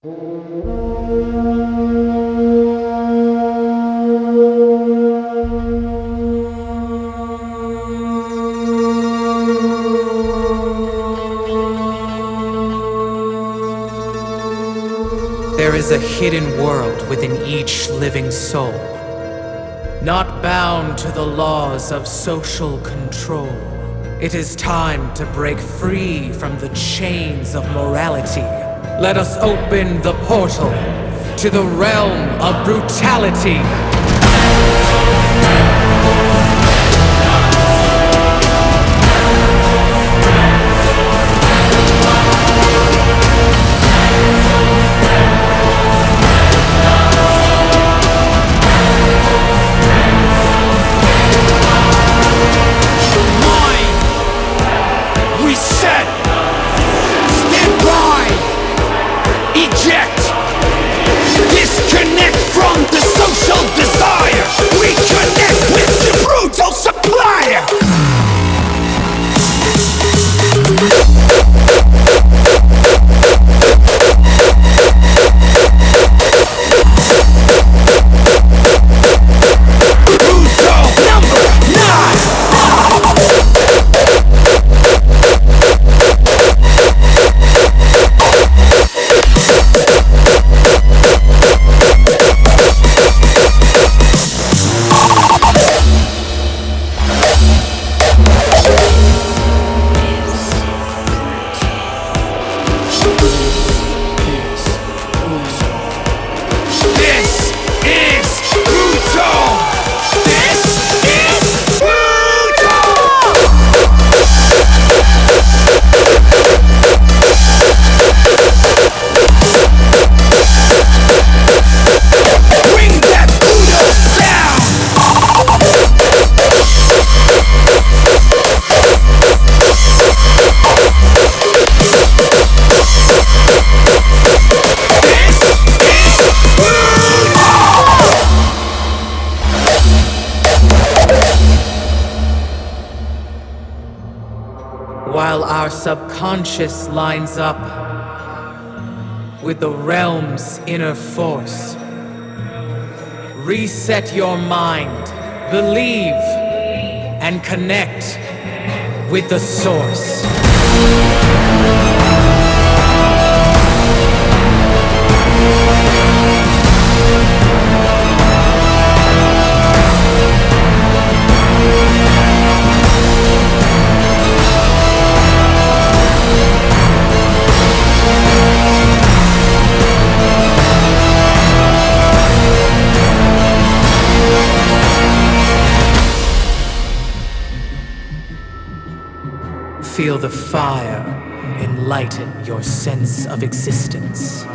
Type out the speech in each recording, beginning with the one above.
There is a hidden world within each living soul, not bound to the laws of social control. It is time to break free from the chains of morality. Let us open the portal to the realm of brutality. Disconnect from the social desire. Reconnect with the brutal supplier. Brutal number 9. While our subconscious lines up with the realm's inner force, reset your mind, believe, and connect with the source. Feel the fire enlighten your sense of existence.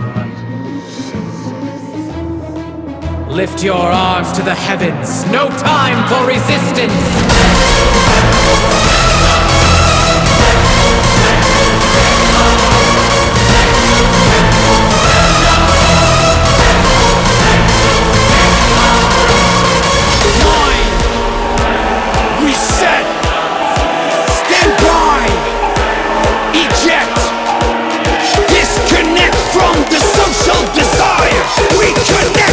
Lift your arms to the heavens, no time for resistance! Disconnect from the social desire. Reconnect.